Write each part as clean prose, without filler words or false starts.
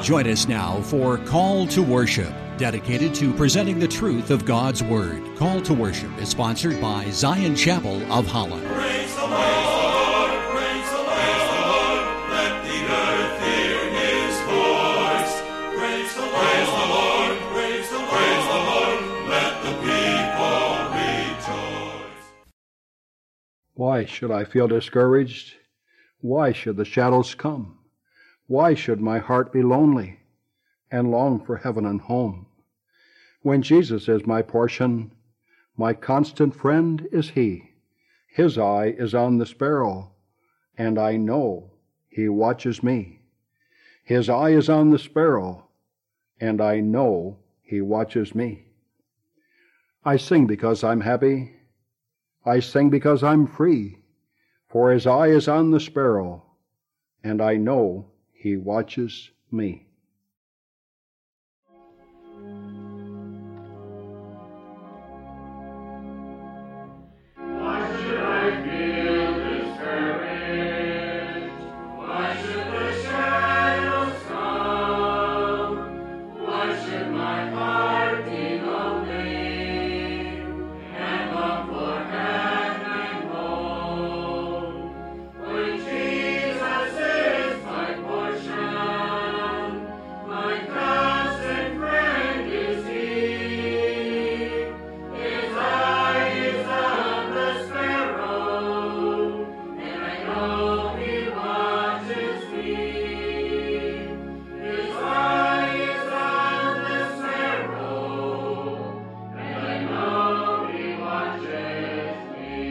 Join us now for Call to Worship, dedicated to presenting the truth of God's Word. Call to Worship is sponsored by Zion Chapel of Holland. Praise the Lord, praise the Lord, let the earth hear his voice. Praise the Lord, praise the Lord, let the people rejoice. Why should I feel discouraged? Why should the shadows come? Why should my heart be lonely and long for heaven and home? When Jesus is my portion, my constant friend is He. His eye is on the sparrow, and I know He watches me. His eye is on the sparrow, and I know He watches me. I sing because I'm happy. I sing because I'm free, for His eye is on the sparrow, and I know He watches me. Why should I feel discouraged? Why should the shadows come? Why should my heart be lonely and long for heaven and home? When Jesus is my portion, my constant friend is He. His eye is on the sparrow, and I know He watches me. His eye is on the sparrow, and I know He watches me.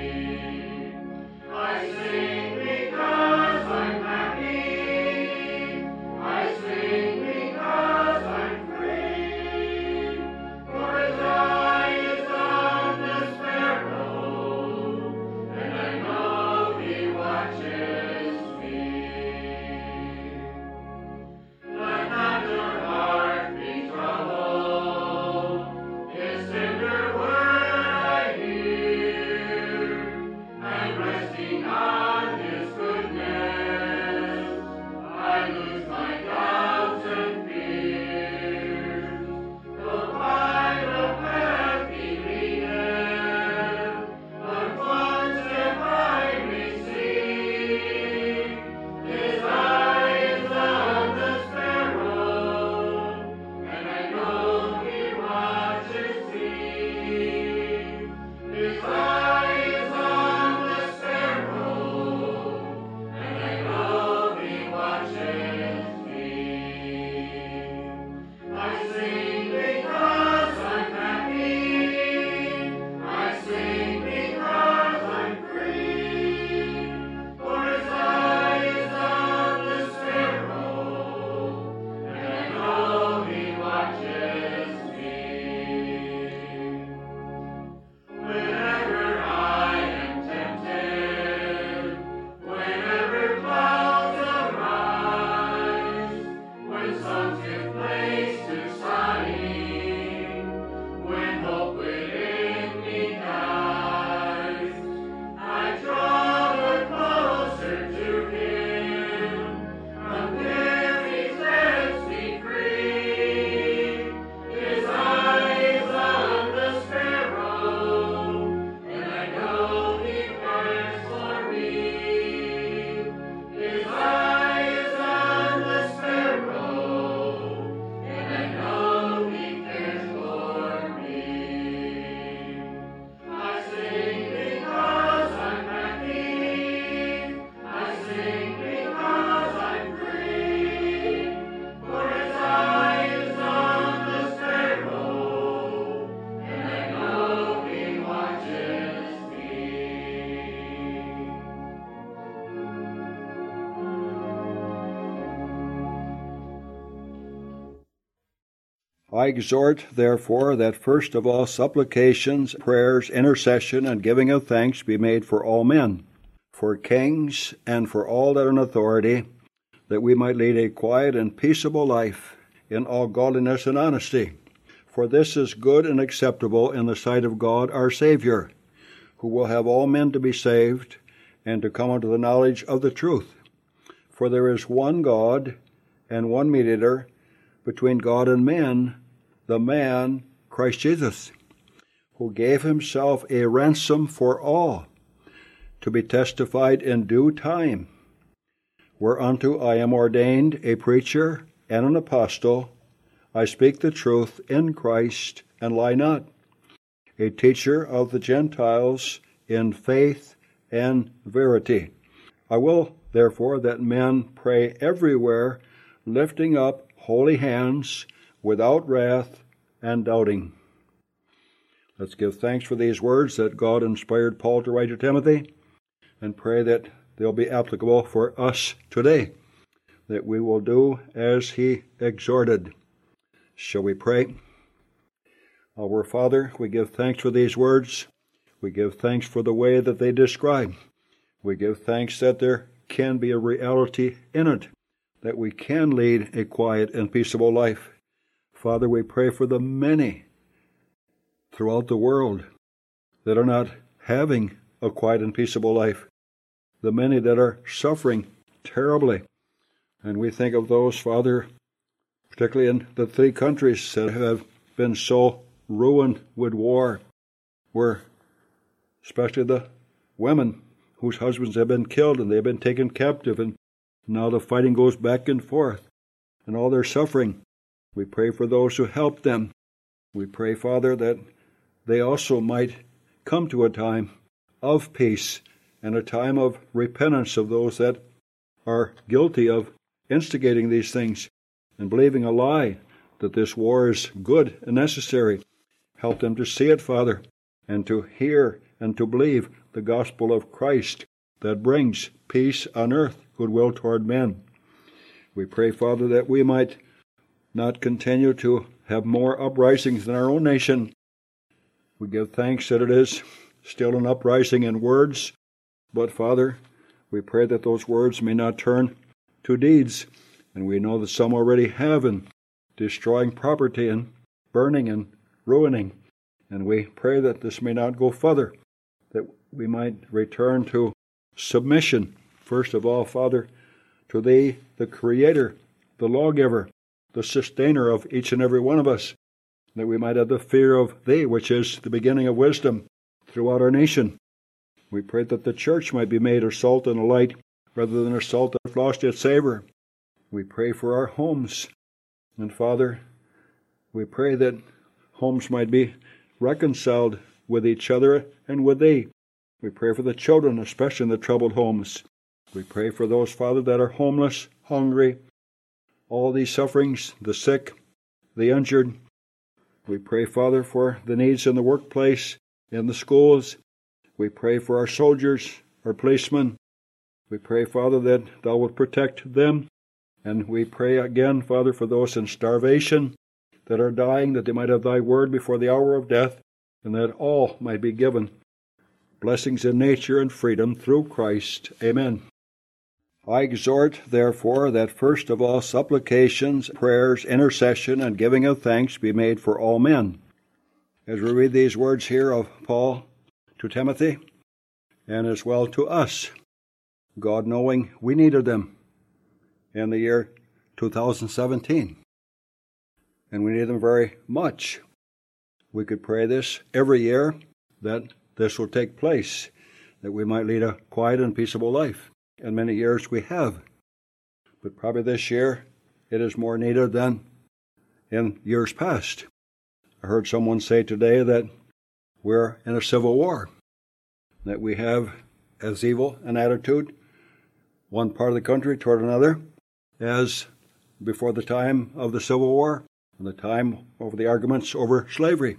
I sing because I'm happy. I sing because I'm free. For His eye is on the sparrow, and I know He watches me. Let not your heart be troubled. His tender word I hear, and resting on His goodness, I lose my doubts and fears. Though by the path be leaded, but one step I may see. His eye is on the sparrow, and I know He watches me. His eye is on the sparrow, and I know He watches me. I sing because I'm happy. I sing because I'm free. For His eye is on the sparrow, and I know He watches me. Whenever I am tempted, whenever clouds arise, when songs give place to sighing, when hope within me dies, I draw the closer to Him, from there He sets me free. His eye is on the sparrow, and I know He cares for me. His eye is on the sparrow, and I know He cares for me. I sing because I'm happy. I sing because I'm free. For His eye is on the sparrow, and I know He watches me. I exhort, therefore, that first of all supplications, prayers, intercession, and giving of thanks be made for all men, for kings, and for all that are in authority, that we might lead a quiet and peaceable life in all godliness and honesty. For this is good and acceptable in the sight of God our Savior, who will have all men to be saved and to come unto the knowledge of the truth. For there is one God, and one mediator between God and men, the man Christ Jesus, who gave himself a ransom for all, to be testified in due time, whereunto I am ordained a preacher and an apostle. I speak the truth in Christ, and lie not, a teacher of the Gentiles in faith and verity. I will, therefore, that men pray everywhere, lifting up holy hands, without wrath and doubting. Let's give thanks for these words that God inspired Paul to write to Timothy, and pray that they'll be applicable for us today, that we will do as he exhorted. Shall we pray? Our Father, we give thanks for these words. We give thanks for the way that they describe. We give thanks that there can be a reality in it, that we can lead a quiet and peaceable life. Father, we pray for the many throughout the world that are not having a quiet and peaceable life, the many that are suffering terribly. And we think of those, Father, particularly in the 3 countries that have been so ruined with war, where especially the women whose husbands have been killed and they've been taken captive, and now the fighting goes back and forth, and all their suffering. We pray for those who help them. We pray, Father, that they also might come to a time of peace and a time of repentance of those that are guilty of instigating these things and believing a lie that this war is good and necessary. Help them to see it, Father, and to hear and to believe the gospel of Christ that brings peace on earth, goodwill toward men. We pray, Father, that we might not continue to have more uprisings in our own nation. We give thanks that it is still an uprising in words, but, Father, we pray that those words may not turn to deeds, and we know that some already have in destroying property and burning and ruining, and we pray that this may not go further, that we might return to submission, first of all, Father, to Thee, the Creator, the Lawgiver, the Sustainer of each and every one of us, that we might have the fear of Thee, which is the beginning of wisdom, throughout our nation. We pray that the church might be made a salt and a light, rather than a salt that has lost its savor. We pray for our homes, and Father, we pray that homes might be reconciled with each other and with Thee. We pray for the children, especially in the troubled homes. We pray for those, Father, that are homeless, hungry, all these sufferings, the sick, the injured. We pray, Father, for the needs in the workplace, in the schools. We pray for our soldiers, our policemen. We pray, Father, that Thou wilt protect them. And we pray again, Father, for those in starvation that are dying, that they might have Thy word before the hour of death, and that all might be given blessings in nature and freedom through Christ. Amen. I exhort, therefore, that first of all supplications, prayers, intercession, and giving of thanks be made for all men. As we read these words here of Paul to Timothy, and as well to us, God knowing we needed them in the year 2017, and we need them very much. We could pray this every year, that this will take place, that we might lead a quiet and peaceable life. And many years we have. But probably this year it is more needed than in years past. I heard someone say today that we're in a civil war, that we have as evil an attitude, one part of the country toward another, as before the time of the Civil War and the time over the arguments over slavery.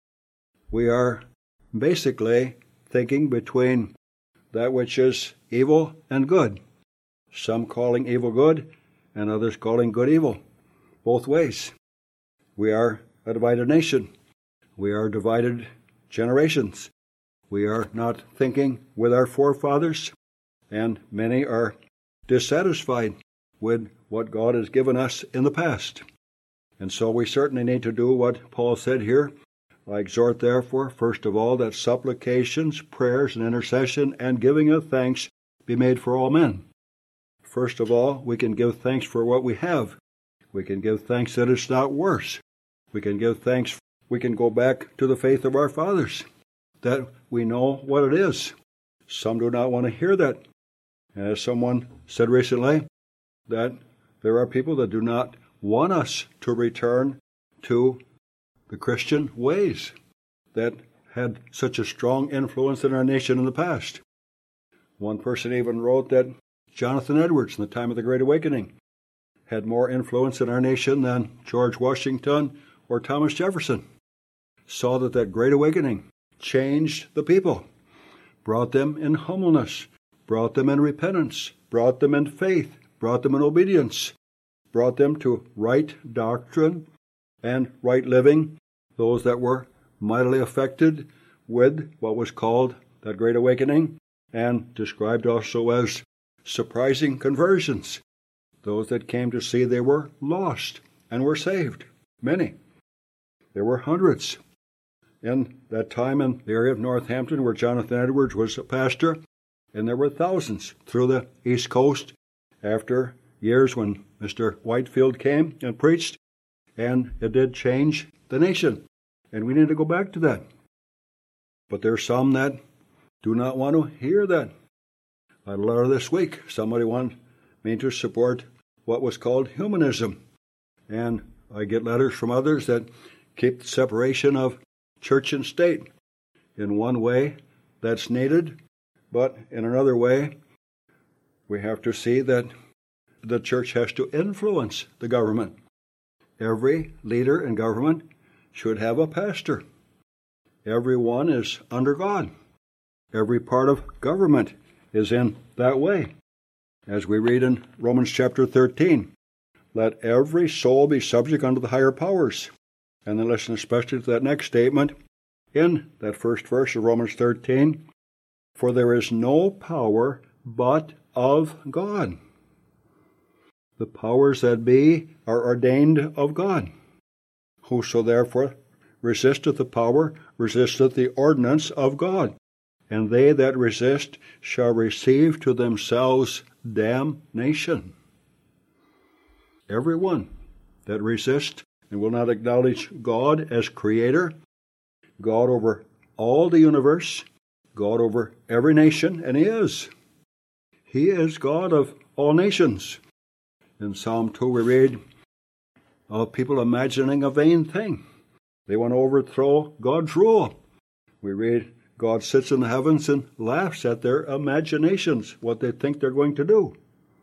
We are basically thinking between that which is evil and good, some calling evil good and others calling good evil, both ways. We are a divided nation. We are divided generations. We are not thinking with our forefathers, and many are dissatisfied with what God has given us in the past. And so we certainly need to do what Paul said here. I exhort, therefore, first of all, that supplications, prayers, and intercession, and giving of thanks be made for all men. First of all, we can give thanks for what we have, We can give thanks that it's not worse. We can give thanks. We can go back to the faith of our fathers, that we know what it is. Some do not want to hear that. As someone said recently, that there are people that do not want us to return to the Christian ways that had such a strong influence in our nation in the past. One person even wrote that Jonathan Edwards, in the time of the Great Awakening, had more influence in our nation than George Washington or Thomas Jefferson. Saw that Great Awakening changed the people, brought them in humbleness, brought them in repentance, brought them in faith, brought them in obedience, brought them to right doctrine and right living, those that were mightily affected with what was called that Great Awakening, and described also as surprising conversions, those that came to see they were lost and were saved. Many. There were hundreds. In that time in the area of Northampton where Jonathan Edwards was a pastor, and there were thousands through the East Coast after years when Mr. Whitefield came and preached, and it did change the nation. And we need to go back to that. But there are some that do not want to hear that. I had a letter this week. Somebody wanted me to support what was called humanism. And I get letters from others that keep the separation of church and state. In one way, that's needed. But in another way, we have to see that the church has to influence the government. Every leader in government should have a pastor. Everyone is under God. Every part of government is in that way. As we read in Romans chapter 13, let every soul be subject unto the higher powers. And then listen especially to that next statement in that first verse of Romans 13, for there is no power but of God. The powers that be are ordained of God. Whoso therefore resisteth the power, resisteth the ordinance of God. And they that resist shall receive to themselves damnation. Everyone that resists and will not acknowledge God as creator, God over all the universe, God over every nation, and He is. He is God of all nations. In Psalm 2 we read of people imagining a vain thing. They want to overthrow God's rule. We read, God sits in the heavens and laughs at their imaginations, what they think they're going to do.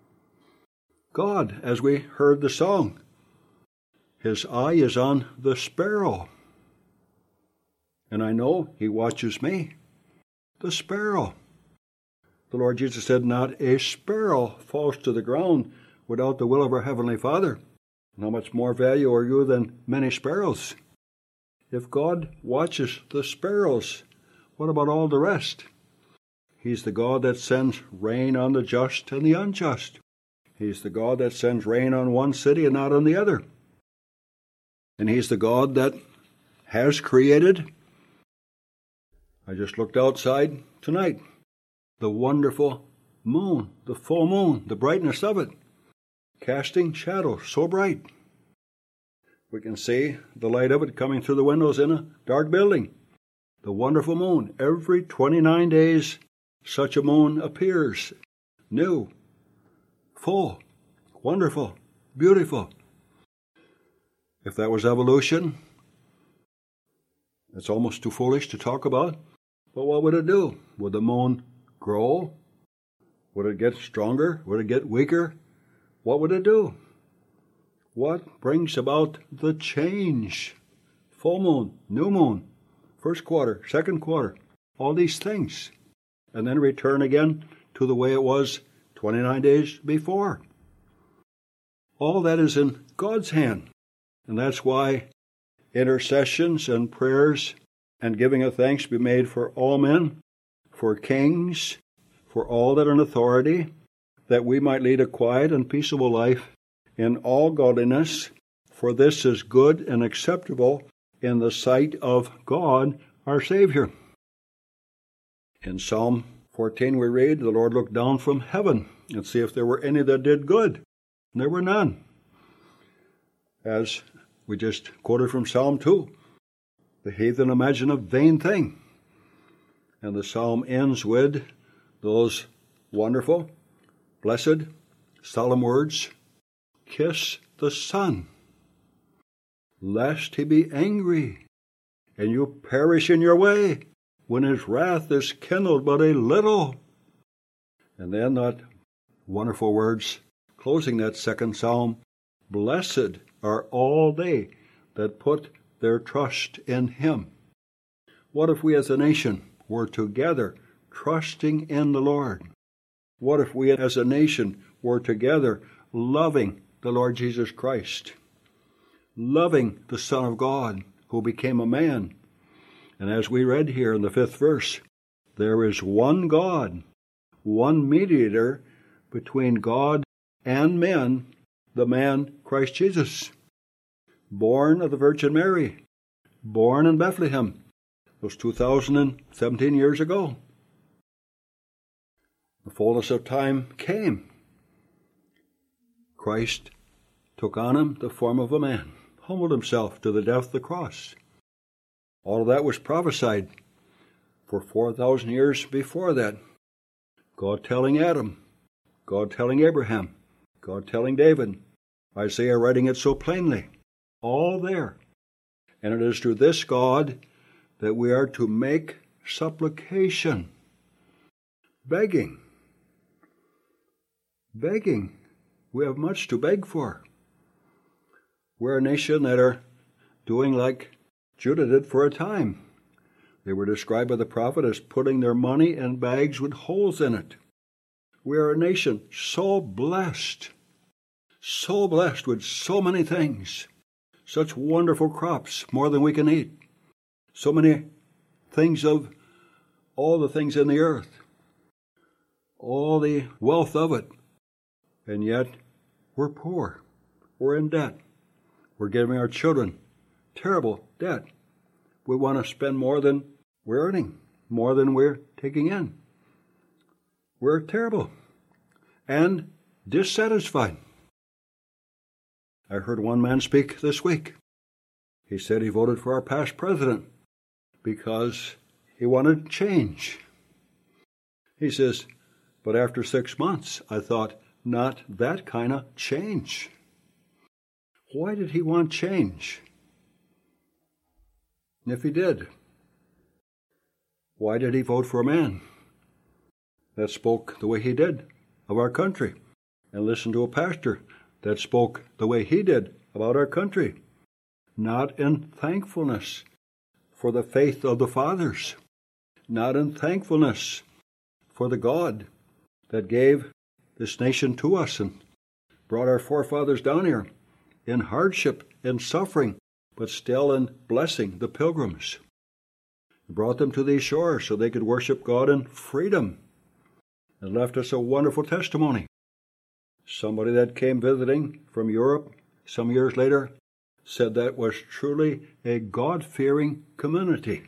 God, as we heard the song, His eye is on the sparrow. And I know He watches me, the sparrow. The Lord Jesus said, not a sparrow falls to the ground without the will of our Heavenly Father. And how much more value are you than many sparrows? If God watches the sparrows, what about all the rest? He's the God that sends rain on the just and the unjust. He's the God that sends rain on one city and not on the other. And He's the God that has created. I just looked outside tonight. The wonderful moon, the full moon, the brightness of it, casting shadows so bright. We can see the light of it coming through the windows in a dark building. The wonderful moon. Every 29 days, such a moon appears. New, full, wonderful, beautiful. If that was evolution, it's almost too foolish to talk about. But what would it do? Would the moon grow? Would it get stronger? Would it get weaker? What would it do? What brings about the change? Full moon, new moon, first quarter, second quarter, all these things. And then return again to the way it was 29 days before. All that is in God's hand. And that's why intercessions and prayers and giving of thanks be made for all men, for kings, for all that are in authority, that we might lead a quiet and peaceable life in all godliness, for this is good and acceptable in the sight of God our Savior. In Psalm 14 we read, the Lord looked down from heaven and see if there were any that did good. And there were none. As we just quoted from Psalm 2, the heathen imagine a vain thing. And the psalm ends with those wonderful, blessed, solemn words, "Kiss the Son, lest he be angry, and you perish in your way, when his wrath is kindled but a little." And then that wonderful words, closing that second psalm, "Blessed are all they that put their trust in him." What if we as a nation were together trusting in the Lord? What if we as a nation were together loving the Lord Jesus Christ, loving the Son of God who became a man? And as we read here in the 5th verse, there is one God, one mediator between God and men, the man Christ Jesus, born of the Virgin Mary, born in Bethlehem, those 2017 years ago. The fullness of time came. Christ took on him the form of a man, humbled himself to the death of the cross. All of that was prophesied for 4,000 years before that. God telling Adam, God telling Abraham, God telling David, Isaiah writing it so plainly, all there. And it is to this God that we are to make supplication, begging. We have much to beg for. We're a nation that are doing like Judah did for a time. They were described by the prophet as putting their money in bags with holes in it. We are a nation so blessed with so many things, such wonderful crops, more than we can eat, so many things of all the things in the earth, all the wealth of it, and yet we're poor, we're in debt, we're giving our children terrible debt. We want to spend more than we're earning, more than we're taking in. We're terrible and dissatisfied. I heard one man speak this week. He said he voted for our past president because he wanted change. He says, but after 6 months, I thought, not that kind of change. Why did he want change? And if he did, why did he vote for a man that spoke the way he did of our country, and listen to a pastor that spoke the way he did about our country, not in thankfulness for the faith of the fathers, not in thankfulness for the God that gave this nation to us and brought our forefathers down here in hardship and suffering, but still in blessing the pilgrims. He brought them to these shores so they could worship God in freedom, and left us a wonderful testimony. Somebody that came visiting from Europe some years later said that was truly a God-fearing community.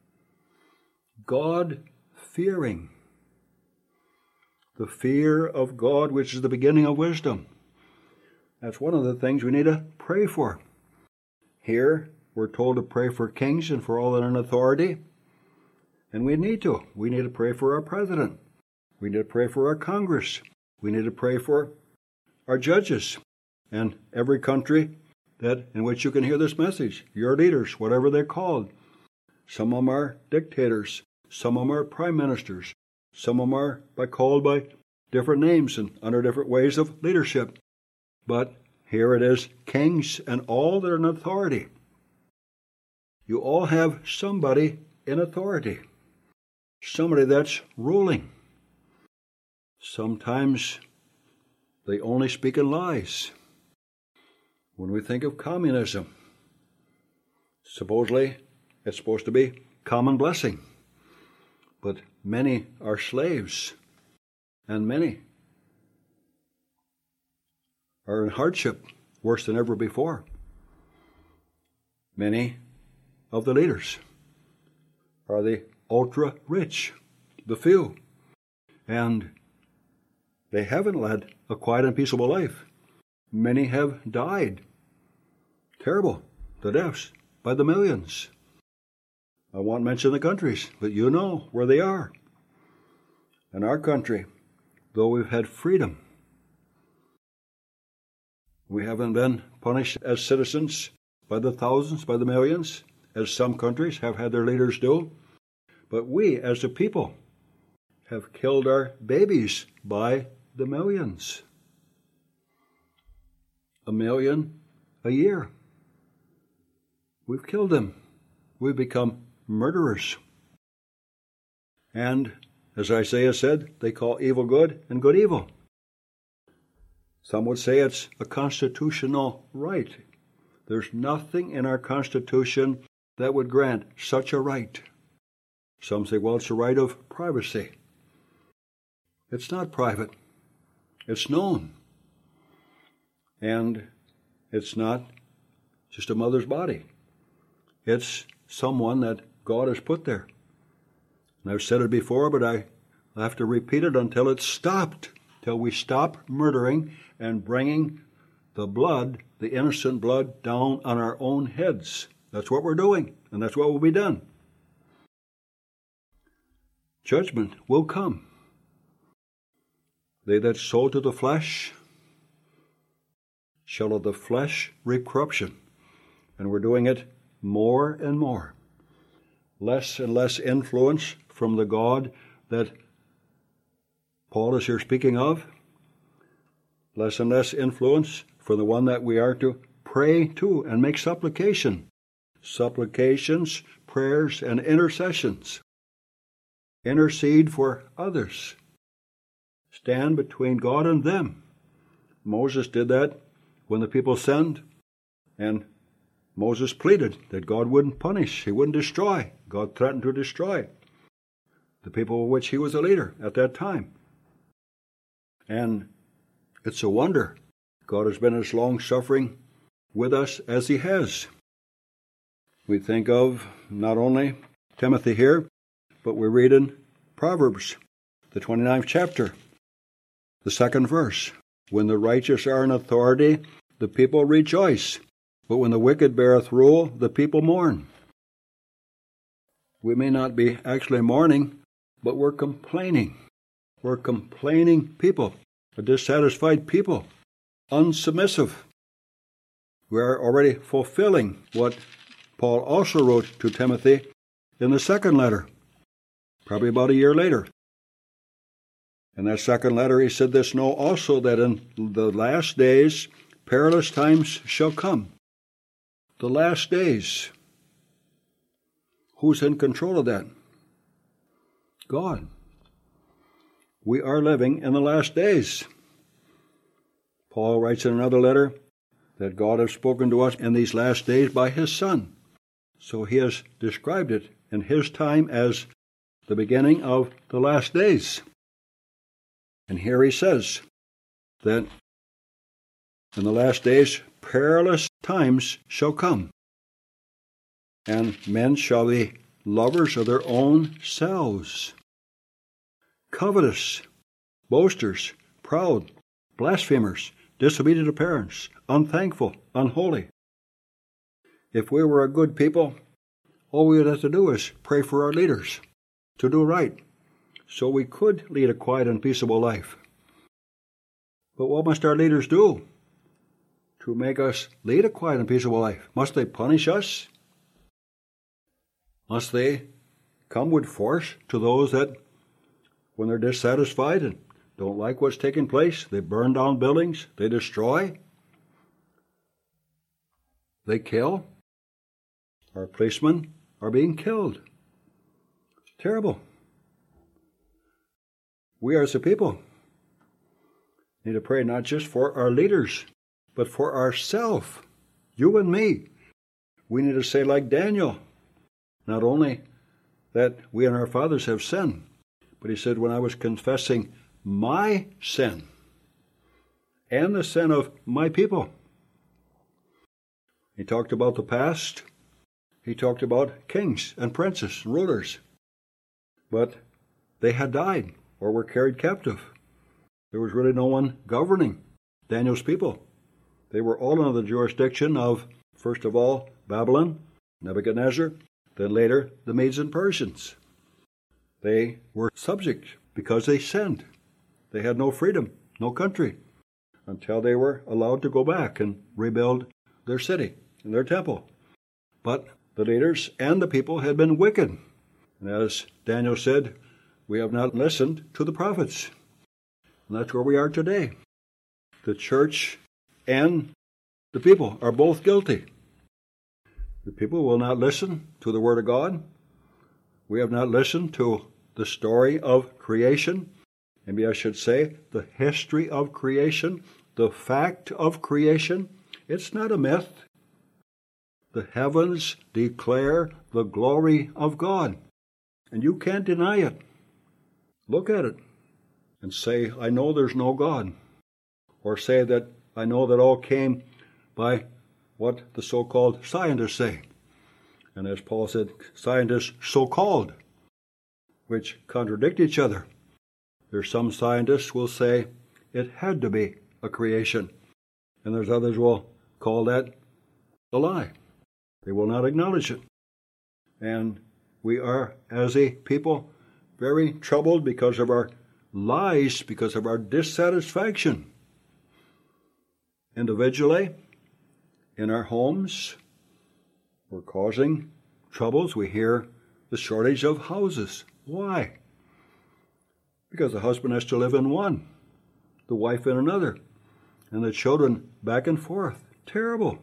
God-fearing. The fear of God, which is the beginning of wisdom. That's one of the things we need to pray for. Here, we're told to pray for kings and for all that are in authority. And we need to. We need to pray for our president. We need to pray for our Congress. We need to pray for our judges and every country that in which you can hear this message. Your leaders, whatever they're called. Some of them are dictators. Some of them are prime ministers. Some of them are called by different names and under different ways of leadership. But here it is, kings and all that are in authority. You all have somebody in authority. Somebody that's ruling. Sometimes they only speak in lies. When we think of communism, supposedly it's supposed to be common blessing. But many are slaves, and many are in hardship worse than ever before. Many of the leaders are the ultra-rich, the few, and they haven't led a quiet and peaceable life. Many have died Terrible. The deaths by the millions. I won't mention the countries, but you know where they are. In our country, though we've had freedom, we haven't been punished as citizens by the thousands, by the millions, as some countries have had their leaders do. But we, as a people, have killed our babies by the millions. 1 million a year. We've killed them. We've become murderers. And, as Isaiah said, they call evil good and good evil. Some would say it's a constitutional right. There's nothing in our Constitution that would grant such a right. Some say, well, it's a right of privacy. It's not private. It's known. And it's not just a mother's body. It's someone that God has put there. And I've said it before, but I have to repeat it until it's stopped, till we stop murdering and bringing the blood, the innocent blood, down on our own heads. That's what we're doing, and that's what will be done. Judgment will come. They that sow to the flesh shall of the flesh reap corruption. And we're doing it more and more. Less and less influence from the God that Paul is here speaking of. Less and less influence from the one that we are to pray to and make supplication. Supplications, prayers, and intercessions. Intercede for others. Stand between God and them. Moses did that when the people sinned, and Moses pleaded that God wouldn't punish, he wouldn't destroy. God threatened to destroy the people of which he was a leader at that time. And it's a wonder God has been as long-suffering with us as he has. We think of not only Timothy here, but we read in Proverbs, the 29th chapter, the 2nd verse. When the righteous are in authority, the people rejoice. But when the wicked beareth rule, the people mourn. We may not be actually mourning, but we're complaining. We're complaining people, a dissatisfied people, unsubmissive. We are already fulfilling what Paul also wrote to Timothy in the 2nd letter, probably about a year later. In that 2nd letter, he said this, know also that in the last days perilous times shall come. The last days. Who's in control of that? God. We are living in the last days. Paul writes in another letter that God has spoken to us in these last days by his Son. So he has described it in his time as the beginning of the last days. And here he says that in the last days perilous times shall come, and men shall be lovers of their own selves, covetous, boasters, proud, blasphemers, disobedient to parents, unthankful, unholy. If we were a good people, all we would have to do is pray for our leaders to do right, so we could lead a quiet and peaceable life. But what must our leaders do to make us lead a quiet and peaceable life? Must they punish us? Must they come with force to those that, when they're dissatisfied and don't like what's taking place, they burn down buildings, they destroy, they kill? Our policemen are being killed. Terrible. We as a people need to pray not just for our leaders, but for ourselves, you and me. We need to say like Daniel, not only that we and our fathers have sinned, but he said, when I was confessing my sin and the sin of my people. He talked about the past. He talked about kings and princes and rulers. But they had died or were carried captive. There was really no one governing Daniel's people. They were all under the jurisdiction of First of all, Babylon, Nebuchadnezzar, then later the Medes and Persians. They were subject because they sinned. They had no freedom, no country, until they were allowed to go back and rebuild their city and their temple. But the leaders and the people had been wicked. And as Daniel said, we have not listened to the prophets. And that's where we are today. The church and the people are both guilty. The people will not listen to the Word of God. We have not listened to the story of creation. Maybe I should say the history of creation, the fact of creation. It's not a myth. The heavens declare the glory of God, and you can't deny it. Look at it and say, I know there's no God. Or say that I know that all came by what the so-called scientists say. And as Paul said, scientists so-called, which contradict each other. There's some scientists will say it had to be a creation, and there's others who will call that a lie. They will not acknowledge it. And we are, as a people, very troubled because of our lies, because of our dissatisfaction. Individually, in our homes, we're causing troubles. We hear the shortage of houses. Why? Because the husband has to live in one, the wife in another, and the children back and forth. Terrible.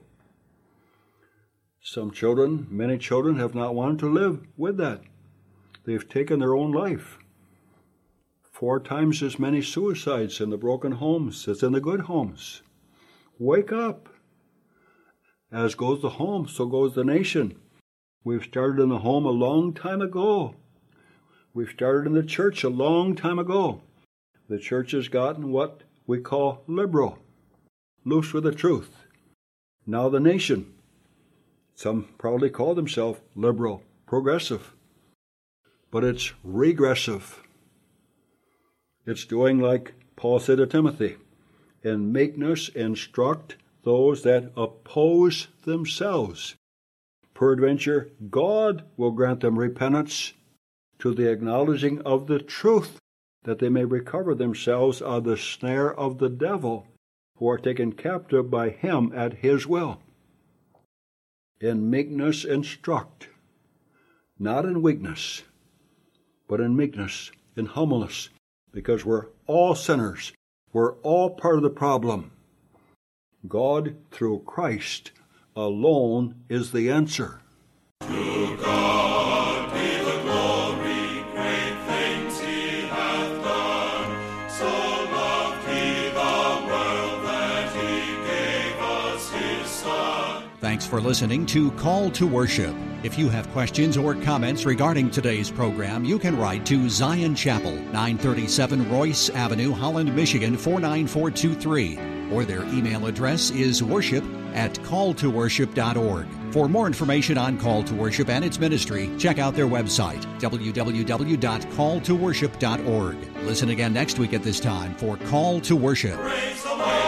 Some children, many children, have not wanted to live with that. They've taken their own life. 4 times as many suicides in the broken homes as in the good homes. Wake up. As goes the home, so goes the nation. We've started in the home a long time ago. We've started in the church a long time ago. The church has gotten what we call liberal, loose with the truth. Now the nation. Some proudly call themselves liberal, progressive. But it's regressive. It's doing like Paul said to Timothy, in meekness instruct those that oppose themselves. Peradventure, God will grant them repentance to the acknowledging of the truth, that they may recover themselves out of the snare of the devil, who are taken captive by him at his will. In meekness instruct, not in weakness, but in meekness, in humbleness, because we're all sinners. We're all part of the problem. God, through Christ alone, is the answer. To God be the glory, great things he hath done. So loved he the world that he gave us his Son. Thanks for listening to Call to Worship. If you have questions or comments regarding today's program, you can write to Zion Chapel, 937 Royce Avenue, Holland, Michigan, 49423. Or their email address is worship@calltoworship.org. For more information on Call to Worship and its ministry, check out their website, www.calltoworship.org. Listen again next week at this time for Call to Worship. Praise the Lord.